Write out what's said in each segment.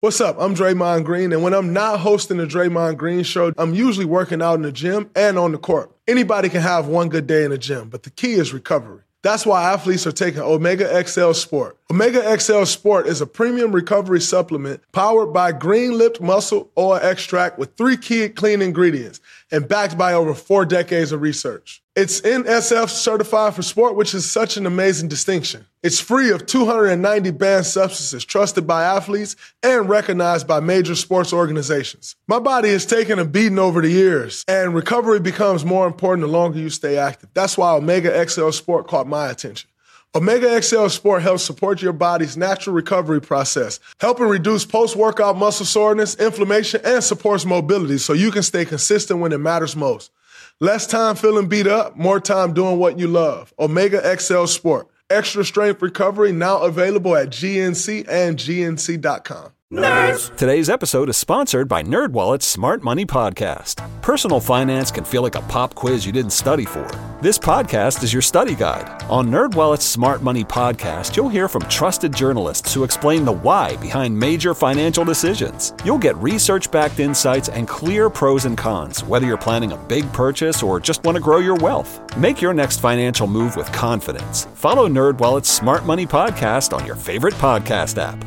What's up? I'm Draymond Green, and when I'm not hosting the Draymond Green Show, I'm usually working out in the gym and on the court. Anybody can have one good day in the gym, but the key is recovery. That's why athletes are taking Omega XL Sport. Omega XL Sport is a premium recovery supplement powered by Green Lipped Muscle Oil Extract with 3 key clean ingredients and backed by over 4 decades of research. It's NSF certified for sport, which is such an amazing distinction. It's free of 290 banned substances trusted by athletes and recognized by major sports organizations. My body has taken a beating over the years, and recovery becomes more important the longer you stay active. That's why Omega XL Sport caught my attention. Omega XL Sport helps support your body's natural recovery process, helping reduce post-workout muscle soreness, inflammation, and supports mobility so you can stay consistent when it matters most. Less time feeling beat up, more time doing what you love. Omega XL Sport. Extra strength recovery now available at GNC and GNC.com. Nerds! Today's episode is sponsored by NerdWallet's Smart Money Podcast. Personal finance can feel like a pop quiz you didn't study for. This podcast is your study guide. On NerdWallet's Smart Money Podcast, you'll hear from trusted journalists who explain the why behind major financial decisions. You'll get research-backed insights and clear pros and cons, whether you're planning a big purchase or just want to grow your wealth. Make your next financial move with confidence. Follow NerdWallet's Smart Money Podcast on your favorite podcast app.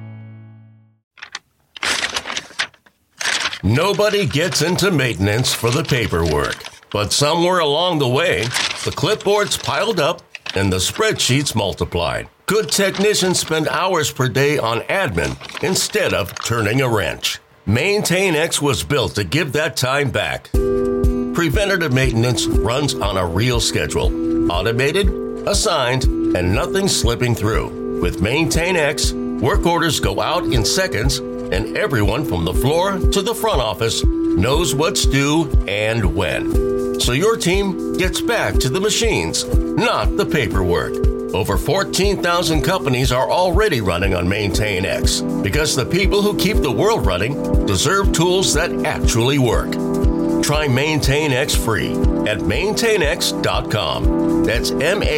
Nobody gets into maintenance for the paperwork, but somewhere along the way, the clipboards piled up and the spreadsheets multiplied. Good technicians spend hours per day on admin instead of turning a wrench. MaintainX was built to give that time back. Preventative maintenance runs on a real schedule, automated, assigned, and nothing slipping through. With MaintainX, work orders go out in seconds, and everyone from the floor to the front office knows what's due and when. So your team gets back to the machines, not the paperwork. Over 14,000 companies are already running on MaintainX because the people who keep the world running deserve tools that actually work. Try MaintainX free at maintainx.com. That's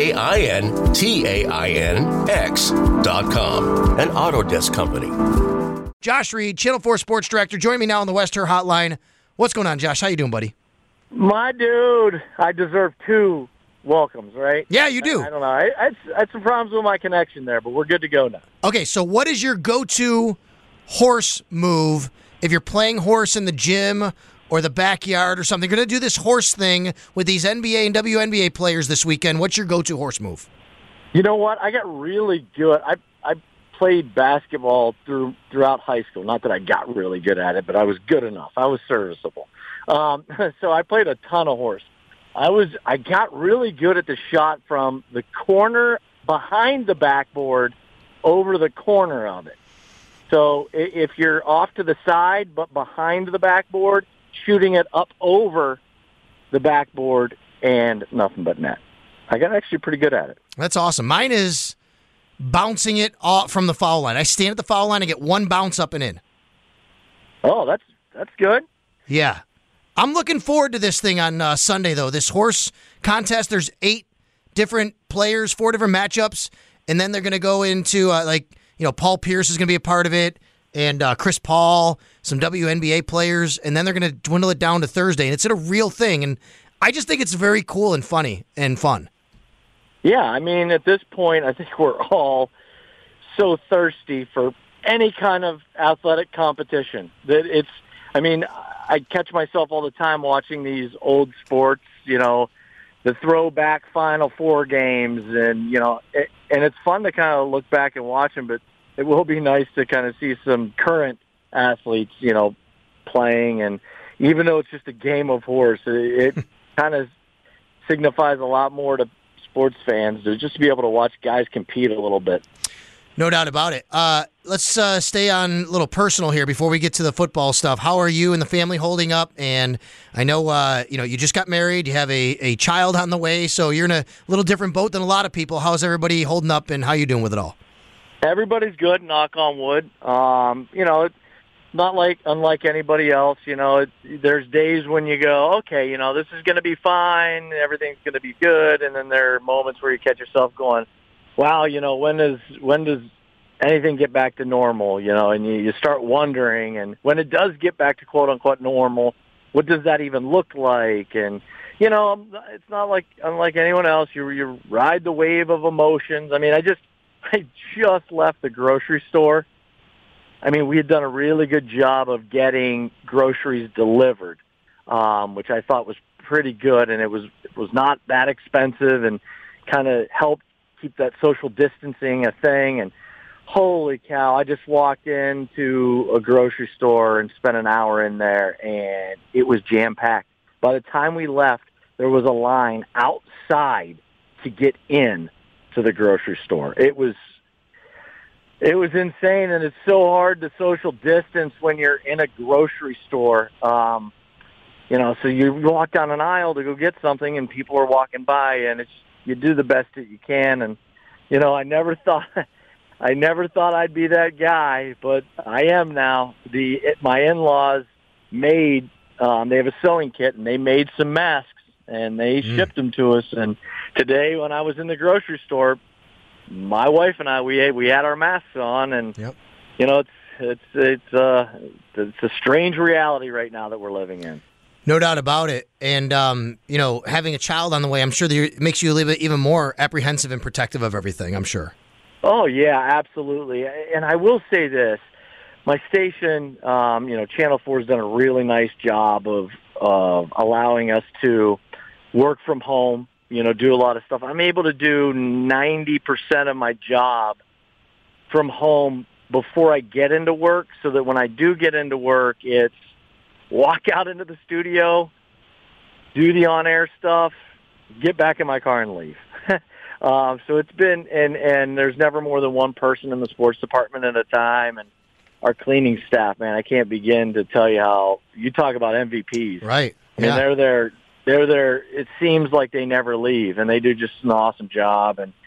MaintainX.com. An Autodesk company. Josh Reed, Channel 4 Sports Director, join me now on the West Her Hotline. What's going on, Josh? How you doing, buddy? My dude, I deserve 2 welcomes, right? Yeah, you do. I don't know. I had some problems with my connection there, but we're good to go now. Okay, so what is your go-to horse move if you're playing horse in the gym or the backyard or something? You're going to do this horse thing with these NBA and WNBA players this weekend. What's your go-to horse move? You know what? I got really good. I played basketball throughout high school. Not that I got really good at it, but I was good enough. I was serviceable. So I played a ton of horse. I got really good at the shot from the corner behind the backboard over the corner of it. So if you're off to the side but behind the backboard, shooting it up over the backboard and nothing but net. I got actually pretty good at it. That's awesome. Mine is bouncing it off from the foul line. I stand at the foul line and get one bounce up and in. Oh, that's good. Yeah. I'm looking forward to this thing on Sunday, though. This horse contest, there's 8 different players, 4 different matchups, and then they're going to go into, Paul Pierce is going to be a part of it, and Chris Paul, some WNBA players, and then they're going to dwindle it down to Thursday, and it's a real thing, and I just think it's very cool and funny and fun. Yeah, I mean, at this point, I think we're all so thirsty for any kind of athletic competition that I catch myself all the time watching these old sports, the throwback Final Four games, and it's fun to kind of look back and watch them, but it will be nice to kind of see some current athletes, playing, and even though it's just a game of horse, it kind of signifies a lot more to sports fans to just be able to watch guys compete a little bit. No doubt about it. Let's stay on a little personal here before we get to the football stuff. How are you and the family holding up? And I know, you just got married. You have a child on the way, so you're in a little different boat than a lot of people. How's everybody holding up, and how you doing with it all? Everybody's good, knock on wood. It's not unlike anybody else. There's days when you go, okay, this is going to be fine, everything's going to be good, and then there are moments where you catch yourself going, wow, when does anything get back to normal, and you start wondering, and when it does get back to quote-unquote normal, what does that even look like? And, it's not like unlike anyone else. You ride the wave of emotions. I mean, I just left the grocery store. I mean, we had done a really good job of getting groceries delivered, which I thought was pretty good, and it was not that expensive and kind of helped keep that social distancing a thing. And holy cow, I just walked into a grocery store and spent an hour in there, and it was jam-packed. By the time we left, there was a line outside to get in to the grocery store. It was insane, and it's so hard to social distance when you're in a grocery store. So you walk down an aisle to go get something, and people are walking by, and you do the best that you can. And I never thought I'd be that guy, but I am now. My in-laws made they have a sewing kit, and they made some masks, and they shipped them to us. And today, when I was in the grocery store, my wife and I we had our masks on, and yep. It's a strange reality right now that we're living in. No doubt about it. And, having a child on the way, I'm sure that it makes you a little bit even more apprehensive and protective of everything, I'm sure. Oh, yeah, absolutely. And I will say this. My station, Channel 4 has done a really nice job of allowing us to work from home, do a lot of stuff. I'm able to do 90% of my job from home before I get into work, so that when I do get into work, it's walk out into the studio, do the on-air stuff, get back in my car and leave. So it's been, and there's never more than one person in the sports department at a time, and our cleaning staff, man, I can't begin to tell you how, you talk about MVPs. Right. Yeah. And they're there, it seems like they never leave, and they do just an awesome job, so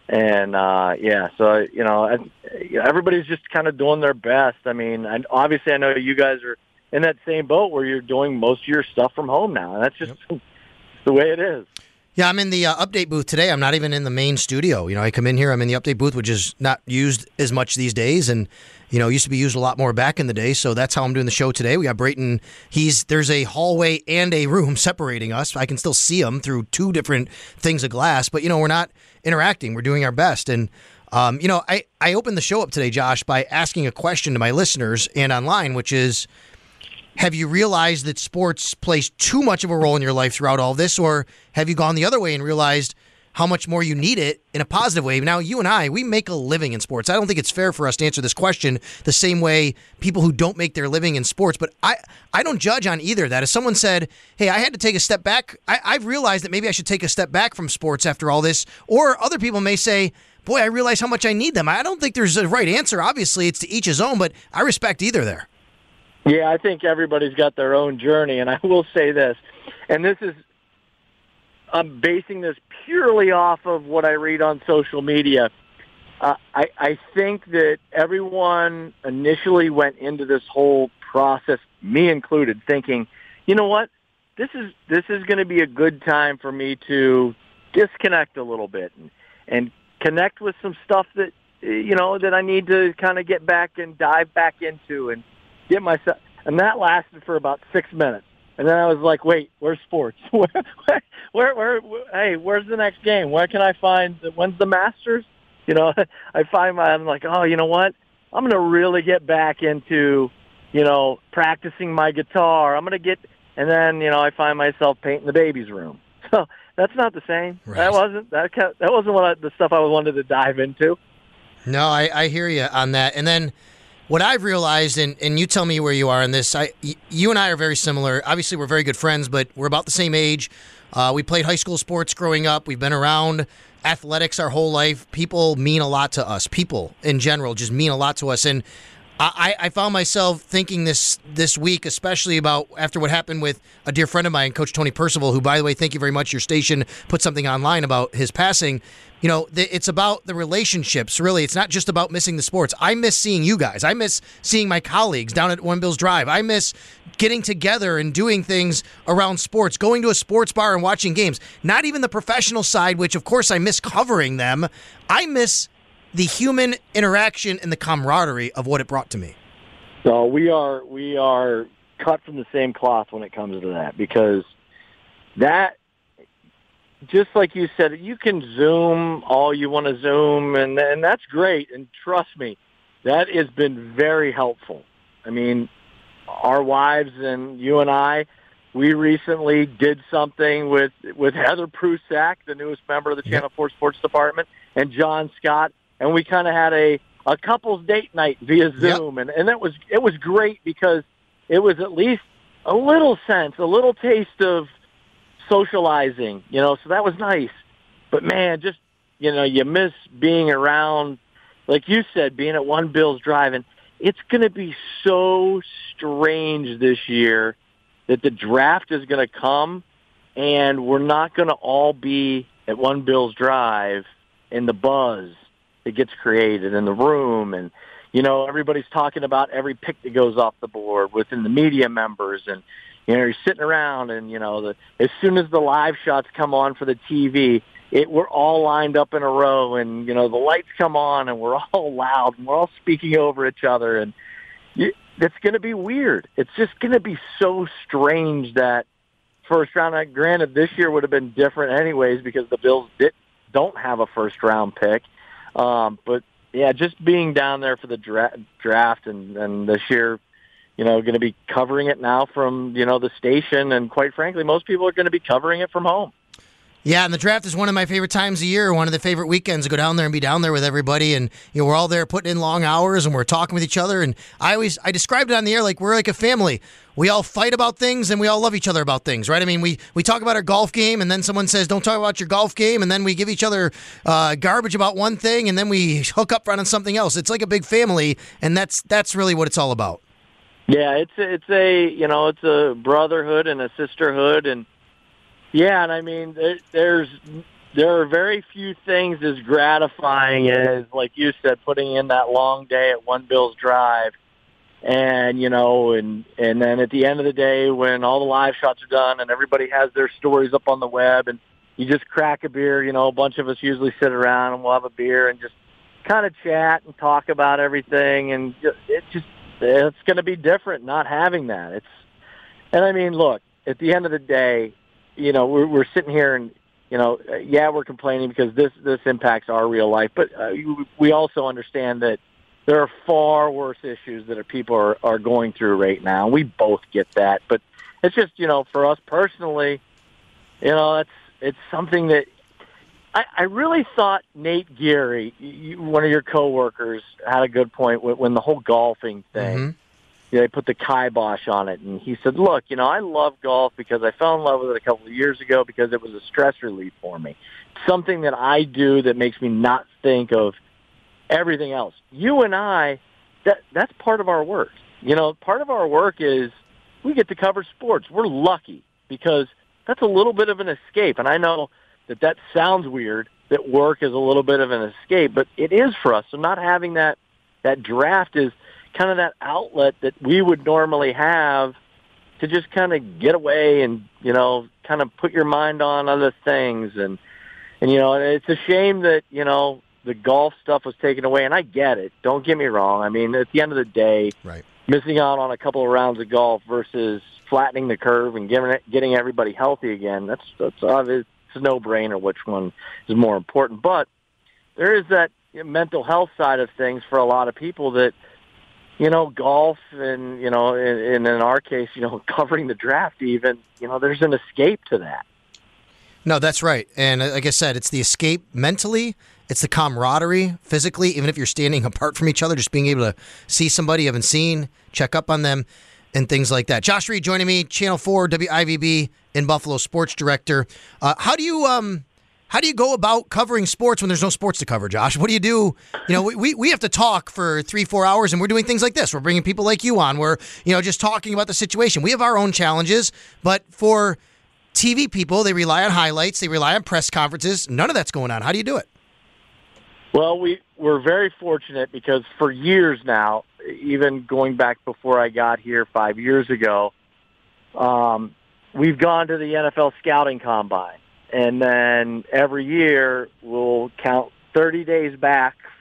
everybody's just kind of doing their best. I mean, obviously I know you guys are in that same boat where you're doing most of your stuff from home now. And that's just the way it is. Yeah, I'm in the update booth today. I'm not even in the main studio. I come in here, I'm in the update booth, which is not used as much these days. And, used to be used a lot more back in the day. So that's how I'm doing the show today. We got Brayton. There's a hallway and a room separating us. I can still see him through two different things of glass. But, we're not interacting. We're doing our best. And, I opened the show up today, Josh, by asking a question to my listeners and online, which is, have you realized that sports plays too much of a role in your life throughout all this, or have you gone the other way and realized how much more you need it in a positive way? Now, you and I, we make a living in sports. I don't think it's fair for us to answer this question the same way people who don't make their living in sports, but I don't judge on either of that. If someone said, hey, I had to take a step back, I've realized that maybe I should take a step back from sports after all this, or other people may say, boy, I realize how much I need them. I don't think there's a right answer. Obviously, it's to each his own, but I respect either there. Yeah, I think everybody's got their own journey, and I will say this, and I'm basing this purely off of what I read on social media. I think that everyone initially went into this whole process, me included, thinking, you know what, this is going to be a good time for me to disconnect a little bit and connect with some stuff that that I need to kind of get back and dive back into and get myself, and that lasted for about 6 minutes. And then I was like, wait, where's sports? Hey, where's the next game? Where can I find, when's the Masters? I'm like, oh, you know what? I'm going to really get back into, practicing my guitar. And then, I find myself painting the baby's room. So that's not the same. Right. That wasn't the stuff I wanted to dive into. No, I hear you on that. And then what I've realized, and you tell me where you are in this, you and I are very similar. Obviously, we're very good friends, but we're about the same age. We played high school sports growing up. We've been around athletics our whole life. People mean a lot to us. People, in general, just mean a lot to us. And I found myself thinking this week, especially about after what happened with a dear friend of mine, Coach Tony Percival, who, by the way, thank you very much. Your station put something online about his passing. It's about the relationships, really. It's not just about missing the sports. I miss seeing you guys. I miss seeing my colleagues down at One Bills Drive. I miss getting together and doing things around sports, going to a sports bar and watching games. Not even the professional side, which, of course, I miss covering them. I miss the human interaction and the camaraderie of what it brought to me. So we are cut from the same cloth when it comes to that, because that, just like you said, you can Zoom all you want to Zoom, and that's great. And trust me, that has been very helpful. I mean, our wives and you and I, we recently did something with Heather Prusak, the newest member of the Channel 4 Sports Department, and John Scott, and we kind of had a couple's date night via Zoom, and it was great, because it was at least a little taste of socializing, so that was nice. But man, just, you miss being around, like you said, being at One Bills Drive, and it's going to be so strange this year that the draft is going to come, and we're not going to all be at One Bills Drive in the buzz that gets created in the room. And, everybody's talking about every pick that goes off the board within the media members. And, you're sitting around, and, as soon as the live shots come on for the TV, we're all lined up in a row, and, the lights come on, and we're all loud, and we're all speaking over each other. And it's going to be weird. It's just going to be so strange that first round. Granted, this year would have been different anyways, because the Bills don't have a first round pick. But yeah, just being down there for the draft, and this year, going to be covering it now from, the station. And quite frankly, most people are going to be covering it from home. Yeah, and the draft is one of my favorite times of year, one of the favorite weekends to go down there and be down there with everybody. And, we're all there putting in long hours, and we're talking with each other. And I described it on the air like we're like a family. We all fight about things, and we all love each other about things, right? I mean, we talk about our golf game, and then someone says, don't talk about your golf game. And then we give each other garbage about one thing, and then we hook up on something else. It's like a big family, and that's really what it's all about. Yeah, it's a brotherhood and a sisterhood, and yeah, and I mean, there are very few things as gratifying as, like you said, putting in that long day at One Bills Drive, and and then at the end of the day, when all the live shots are done and everybody has their stories up on the web, and you just crack a beer. A bunch of us usually sit around and we'll have a beer and just kind of chat and talk about everything, and it's going to be different not having that. And I mean, look, at the end of the day, we're sitting here and, we're complaining because this impacts our real life. But we also understand that there are far worse issues that people are going through right now. We both get that. But it's just, for us personally, it's something that I really thought Nate Geary, one of your coworkers, had a good point when the whole golfing thing. Mm-hmm. They put the kibosh on it, and he said, look, I love golf because I fell in love with it a couple of years ago because it was a stress relief for me. Something that I do that makes me not think of everything else. You and I, that's part of our work. Part of our work is we get to cover sports. We're lucky because that's a little bit of an escape, and I know that sounds weird, that work is a little bit of an escape, but it is for us. So not having that draft is kind of that outlet that we would normally have to just kind of get away and, kind of put your mind on other things. And it's a shame that, the golf stuff was taken away, and I get it. Don't get me wrong. I mean, at the end of the day, right, missing out on a couple of rounds of golf versus flattening the curve and getting everybody healthy again, that's obvious. It's a no-brainer which one is more important. But there is that mental health side of things for a lot of people that, golf and, in our case, covering the draft even, there's an escape to that. No, that's right. And like I said, it's the escape mentally. It's the camaraderie physically, even if you're standing apart from each other, just being able to see somebody you haven't seen, check up on them, and things like that. Josh Reed joining me, Channel 4 WIVB in Buffalo, sports director. How do you go about covering sports when there's no sports to cover, Josh? What do you do? We have to talk for 3-4 hours, and we're doing things like this. We're bringing people like you on. We're, just talking about the situation. We have our own challenges, but for TV people, they rely on highlights. They rely on press conferences. None of that's going on. How do you do it? Well, we're very fortunate because for years now, even going back before I got here 5 years ago, we've gone to the NFL Scouting Combine. And then every year we'll count 30 days back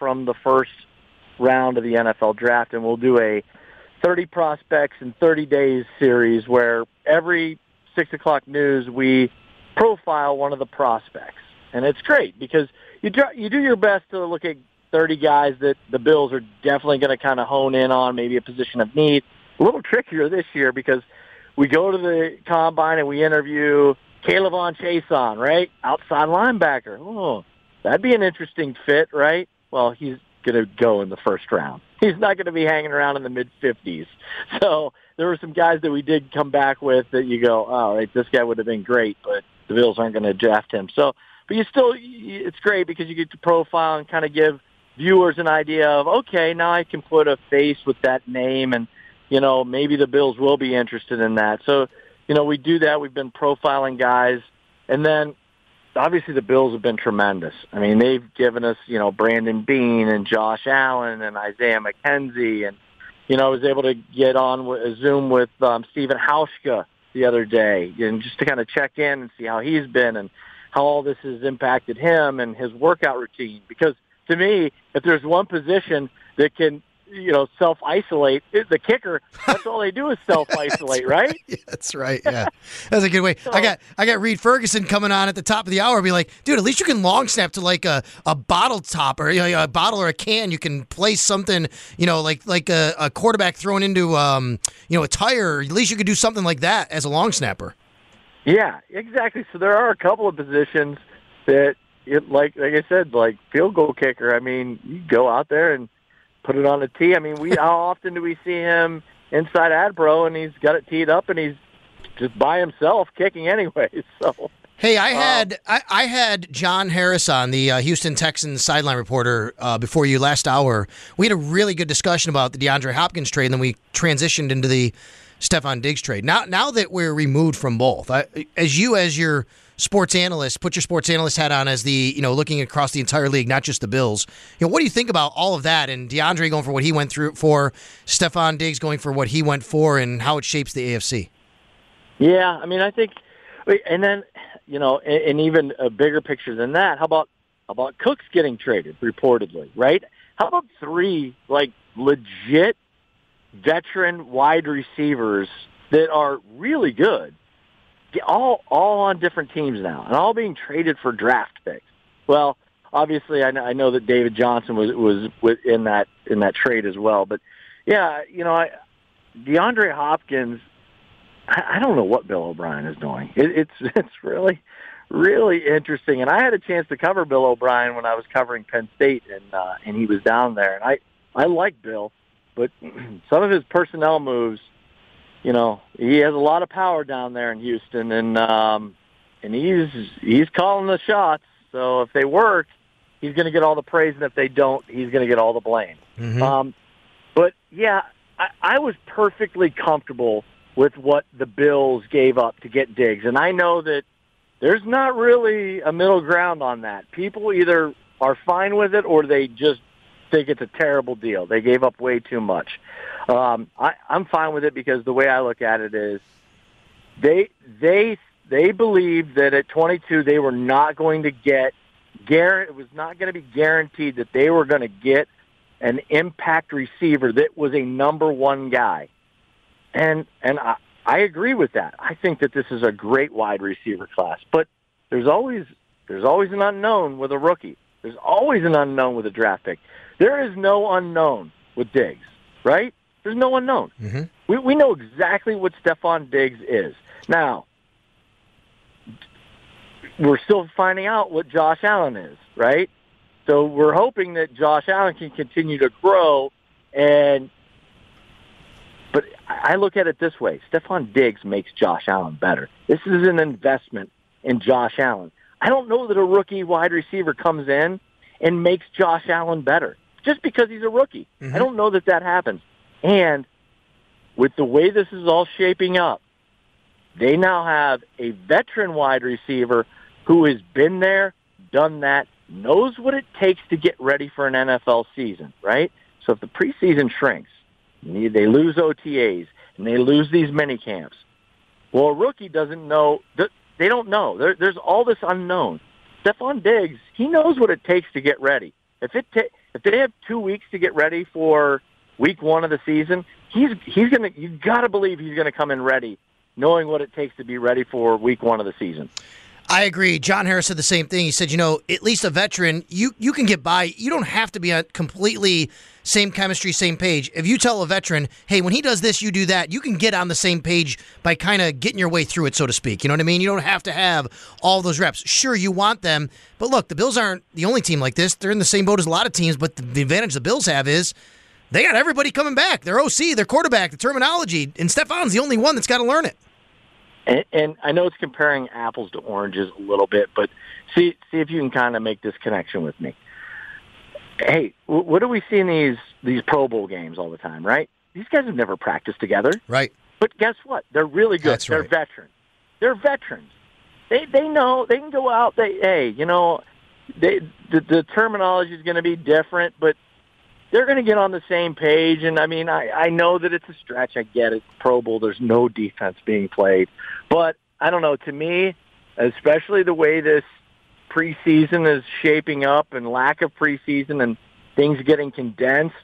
from the first round of the NFL draft, and we'll do a 30 prospects in 30 days series where every 6 o'clock news we profile one of the prospects. And it's great because you do your best to look at 30 guys that the Bills are definitely going to kind of hone in on, maybe a position of need. A little trickier this year because we go to the combine and we interview Kayvon Chason, right? Outside linebacker. Oh, that'd be an interesting fit, right? Well, he's going to go in the first round. He's not going to be hanging around in the mid-50s. So there were some guys that we did come back with that you go, oh, right, this guy would have been great, but the Bills aren't going to draft him. So, but it's great because you get to profile and kind of give viewers an idea of, okay, now I can put a face with that name and, maybe the Bills will be interested in that. So, we do that. We've been profiling guys. And then, obviously, the Bills have been tremendous. I mean, they've given us, Brandon Beane and Josh Allen and Isaiah McKenzie. And, I was able to get on a Zoom with Stephen Hauschka the other day and just to kind of check in and see how he's been and how all this has impacted him and his workout routine. Because to me, if there's one position that can, self-isolate, the kicker, that's all they do is self-isolate, right? Yeah, that's right, yeah. That's a good way. So, I got Reed Ferguson coming on at the top of the hour, be like, dude, at least you can long snap to like a bottle top or a bottle or a can. You can place something, like a quarterback thrown into, a tire. At least you could do something like that as a long snapper. Yeah, exactly. So there are a couple of positions that, like I said, like field goal kicker. I mean, you go out there and put it on a tee. I mean, how often do we see him inside Adbro and he's got it teed up and he's just by himself kicking anyways? So hey, I had John Harris on, the Houston Texans sideline reporter, before you last hour. We had a really good discussion about the DeAndre Hopkins trade, and then we transitioned into the Stefon Diggs trade. Now that we're removed from both, as your sports analyst, put your sports analyst hat on as the, looking across the entire league, not just the Bills. What do you think about all of that and DeAndre going for what he went through for, Stefon Diggs going for what he went for, and how it shapes the AFC? Yeah, I mean, I think, and then, and even a bigger picture than that, how about Cooks getting traded, reportedly, right? How about 3, legit veteran wide receivers that are really good, all on different teams now, and all being traded for draft picks. Well, obviously, I know that David Johnson was in that trade as well. But yeah, DeAndre Hopkins, I don't know what Bill O'Brien is doing. It's really, really interesting. And I had a chance to cover Bill O'Brien when I was covering Penn State, and he was down there. And I like Bill, but some of his personnel moves, he has a lot of power down there in Houston, and he's calling the shots. So if they work, he's going to get all the praise, and if they don't, he's going to get all the blame. Mm-hmm. But yeah, I was perfectly comfortable with what the Bills gave up to get Diggs, and I know that there's not really a middle ground on that. People either are fine with it or they just think it's a terrible deal. They gave up way too much. I'm fine with it because the way I look at it is they believed that at 22 they were not going to get it was not going to be guaranteed that they were going to get an impact receiver that was a number 1 guy. And I agree with that. I think that this is a great wide receiver class, but there's always an unknown with a rookie. There's always an unknown with a draft pick. There is no unknown with Diggs, right? There's no unknown. Mm-hmm. We know exactly what Stefon Diggs is. Now, we're still finding out what Josh Allen is, right? So we're hoping that Josh Allen can continue to grow. But I look at it this way. Stefon Diggs makes Josh Allen better. This is an investment in Josh Allen. I don't know that a rookie wide receiver comes in and makes Josh Allen better just because he's a rookie. Mm-hmm. I don't know that happens. And with the way this is all shaping up, they now have a veteran wide receiver who has been there, done that, knows what it takes to get ready for an NFL season, right? So if the preseason shrinks, they lose OTAs, and they lose these mini camps. Well, a rookie doesn't know. They don't know. There's all this unknown. Stefon Diggs, he knows what it takes to get ready. if they have 2 weeks to get ready for week one of the season, he's gonna. You got to believe he's gonna come in ready, knowing what it takes to be ready for week one of the season. I agree. John Harris said the same thing. He said, at least a veteran, you can get by. You don't have to be on completely same chemistry, same page. If you tell a veteran, hey, when he does this, you do that, you can get on the same page by kind of getting your way through it, so to speak. You know what I mean? You don't have to have all those reps. Sure, you want them, but look, the Bills aren't the only team like this. They're in the same boat as a lot of teams, but the advantage the Bills have is they got everybody coming back. Their OC, their quarterback, the terminology, and Stefan's the only one that's got to learn it. And I know it's comparing apples to oranges a little bit, but see if you can kind of make this connection with me. Hey, what do we see in these Pro Bowl games all the time, right? These guys have never practiced together. Right. But guess what? They're really good. That's They're right. veterans. They're veterans. They know they can go out. The terminology is going to be different, but they're going to get on the same page. And, I mean, I know that it's a stretch. I get it. Pro Bowl, there's no defense being played. But, I don't know, to me, especially the way this preseason is shaping up and lack of preseason and things getting condensed,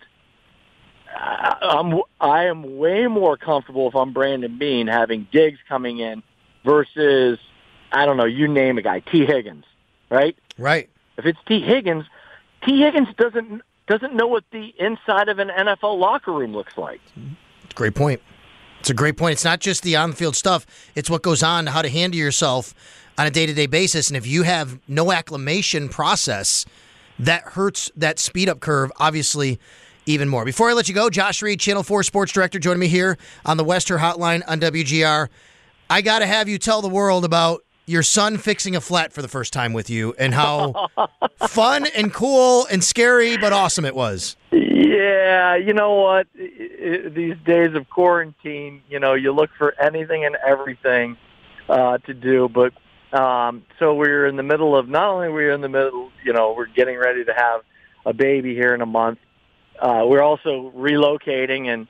I am way more comfortable if I'm Brandon Beane having Diggs coming in versus, I don't know, you name a guy, T. Higgins, right? Right. If it's T. Higgins doesn't know what the inside of an NFL locker room looks like. Great point. It's a great point. It's not just the on-field stuff. It's what goes on, how to handle yourself on a day-to-day basis. And if you have no acclimation process, that hurts that speed-up curve, obviously, even more. Before I let you go, Josh Reed, Channel 4 Sports Director, joining me here on the Wester Hotline on WGR. I got to have you tell the world about your son fixing a flat for the first time with you and how fun and cool and scary but awesome it was. Yeah, you know what? These days of quarantine, you look for anything and everything to do. But so we're in the middle of, not only we're in the middle, we're getting ready to have a baby here in a month. We're also relocating, and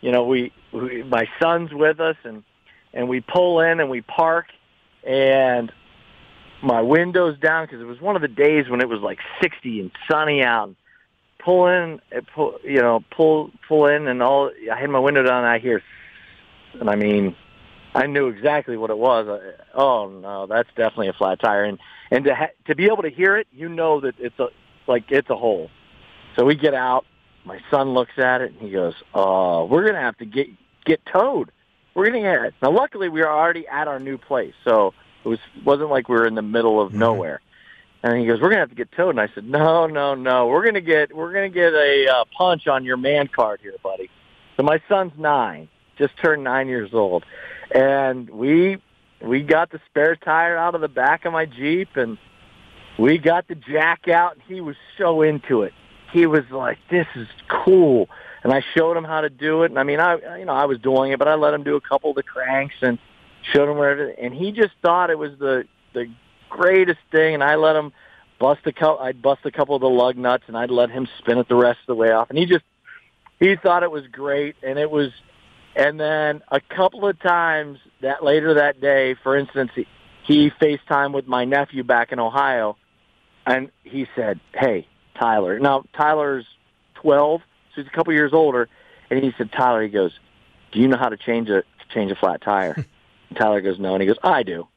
my son's with us, and we pull in and we park. And my window's down because it was one of the days when it was like 60 and sunny out. Pull in, pull in, and all. I had my window down, and I hear, and I mean, I knew exactly what it was. Oh no, that's definitely a flat tire. And to be able to hear it, that it's a hole. So we get out. My son looks at it and he goes, "Oh, we're gonna have to get towed. We're gonna get it." Now, luckily, we were already at our new place, so it wasn't like we were in the middle of nowhere. And he goes, "We're gonna have to get towed." And I said, "No. We're gonna get a punch on your man card here, buddy." So my son's 9, just turned 9 years old, and we got the spare tire out of the back of my Jeep, and we got the jack out, and he was so into it. He was like, "This is cool." And I showed him how to do it. And I mean, I was doing it, but I let him do a couple of the cranks and showed him where. And he just thought it was the greatest thing. And I let him I'd bust a couple of the lug nuts, and I'd let him spin it the rest of the way off. And he thought it was great. And and then a couple of times later that day, for instance, he FaceTimed with my nephew back in Ohio, and he said, "Hey, Tyler." Now Tyler's 12. So he's a couple years older, and he said, "Tyler," he goes, "Do you know how to change a flat tire?" And Tyler goes, "No," and he goes, "I do."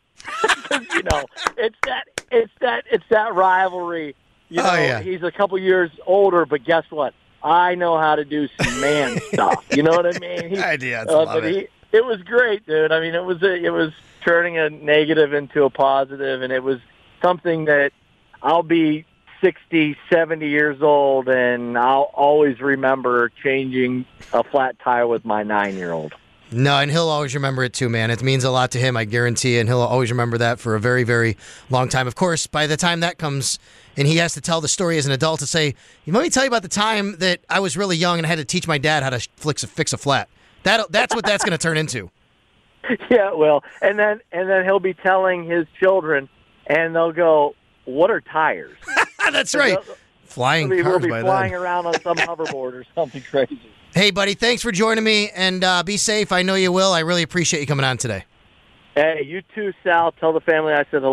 It's that rivalry. Yeah. He's a couple years older, but guess what? I know how to do some man stuff. You know what I mean? It was great, dude. I mean, it was turning a negative into a positive, and it was something that I'll be 60, 70 years old, and I'll always remember changing a flat tire with my 9-year-old. No, and he'll always remember it too, man. It means a lot to him, I guarantee, and he'll always remember that for a very, very long time. Of course, by the time that comes and he has to tell the story as an adult to say, "Let me tell you about the time that I was really young and I had to teach my dad how to fix a flat." That's what that's going to turn into. Yeah, well, and then he'll be telling his children, and they'll go, "What are tires?" That's right. Flying cars we'll be by flying then. around on some hoverboard or something crazy. Hey, buddy, thanks for joining me, and be safe. I know you will. I really appreciate you coming on today. Hey, you too, Sal. Tell the family I said hello.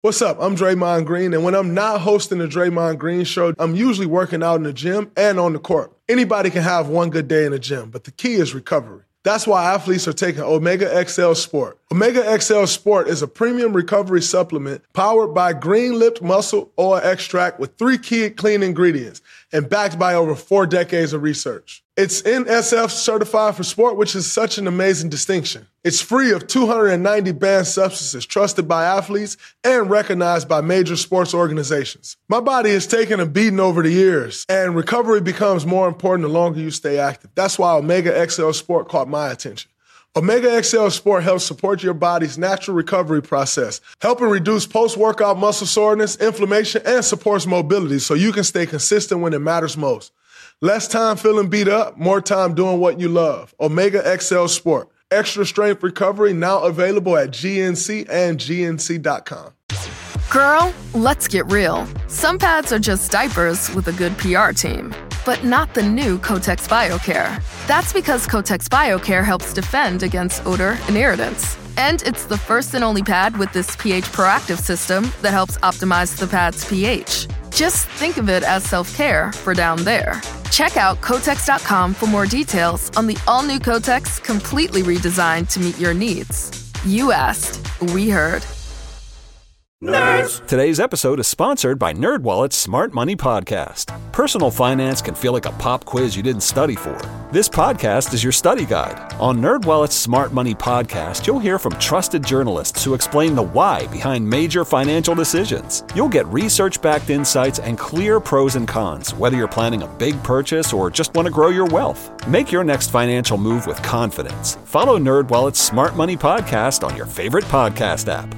What's up? I'm Draymond Green, and when I'm not hosting the Draymond Green Show, I'm usually working out in the gym and on the court. Anybody can have one good day in the gym, but the key is recovery. That's why athletes are taking Omega XL Sport. Omega XL Sport is a premium recovery supplement powered by green-lipped muscle oil extract with 3 key clean ingredients and backed by over 4 decades of research. It's NSF certified for sport, which is such an amazing distinction. It's free of 290 banned substances trusted by athletes and recognized by major sports organizations. My body has taken a beating over the years, and recovery becomes more important the longer you stay active. That's why Omega XL Sport caught my attention. Omega XL Sport helps support your body's natural recovery process, helping reduce post-workout muscle soreness, inflammation, and supports mobility so you can stay consistent when it matters most. Less time feeling beat up, more time doing what you love. Omega XL Sport. Extra strength recovery now available at GNC and GNC.com. Girl, let's get real. Some pads are just diapers with a good PR team. But not the new Kotex BioCare. That's because Kotex BioCare helps defend against odor and irritants. And it's the first and only pad with this pH proactive system that helps optimize the pad's pH. Just think of it as self-care for down there. Check out Kotex.com for more details on the all-new Kotex, completely redesigned to meet your needs. You asked, we heard. Nerds. Today's episode is sponsored by NerdWallet's Smart Money Podcast. Personal finance can feel like a pop quiz you didn't study for. This podcast is your study guide. On NerdWallet's Smart Money Podcast, you'll hear from trusted journalists who explain the why behind major financial decisions. You'll get research-backed insights and clear pros and cons, whether you're planning a big purchase or just want to grow your wealth. Make your next financial move with confidence. Follow NerdWallet's Smart Money Podcast on your favorite podcast app.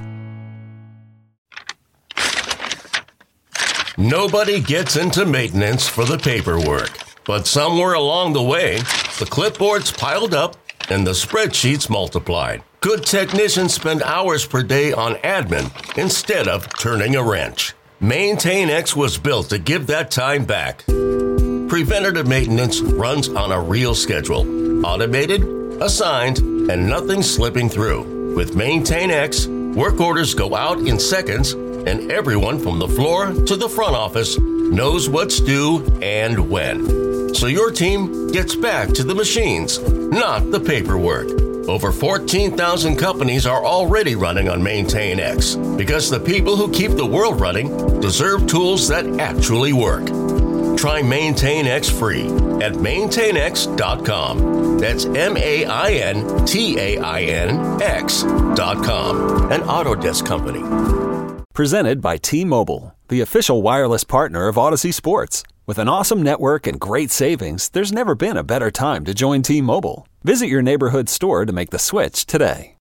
Nobody gets into maintenance for the paperwork, but somewhere along the way, the clipboards piled up and the spreadsheets multiplied. Good technicians spend hours per day on admin instead of turning a wrench. MaintainX was built to give that time back. Preventative maintenance runs on a real schedule, automated, assigned, and nothing slipping through. With MaintainX, work orders go out in seconds, and everyone from the floor to the front office knows what's due and when. So your team gets back to the machines, not the paperwork. Over 14,000 companies are already running on MaintainX because the people who keep the world running deserve tools that actually work. Try MaintainX free at maintainx.com. That's MaintainX.com. An Autodesk company. Presented by T-Mobile, the official wireless partner of Odyssey Sports. With an awesome network and great savings, there's never been a better time to join T-Mobile. Visit your neighborhood store to make the switch today.